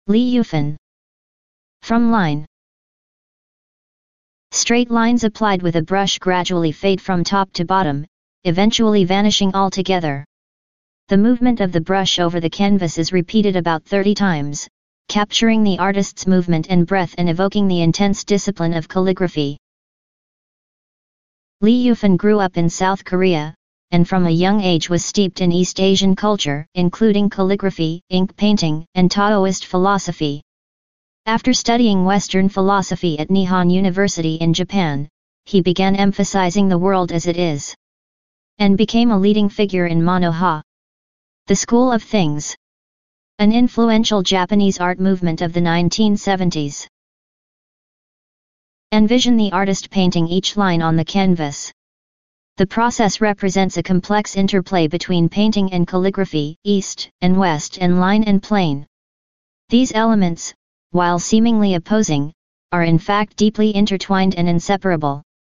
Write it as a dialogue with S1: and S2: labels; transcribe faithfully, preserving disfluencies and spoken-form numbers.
S1: Li Yufan. From line. Straight lines applied with a brush gradually fade from top to bottom, eventually vanishing altogether. The movement of the brush over the canvas is repeated about thirty times, capturing the artist's movement and breath and evoking the intense discipline of calligraphy. Li Yufan grew up in South Korea, and from a young age was steeped in East Asian culture, including calligraphy, ink painting, and Taoist philosophy. After studying Western philosophy at Nihon University in Japan, he began emphasizing the world as it is, and became a leading figure in Mono-ha, the school of things, an influential Japanese art movement of the nineteen seventies. Envision the artist painting each line on the canvas. The process represents a complex interplay between painting and calligraphy, east and west and line and plane. These elements, while seemingly opposing, are in fact deeply intertwined and inseparable.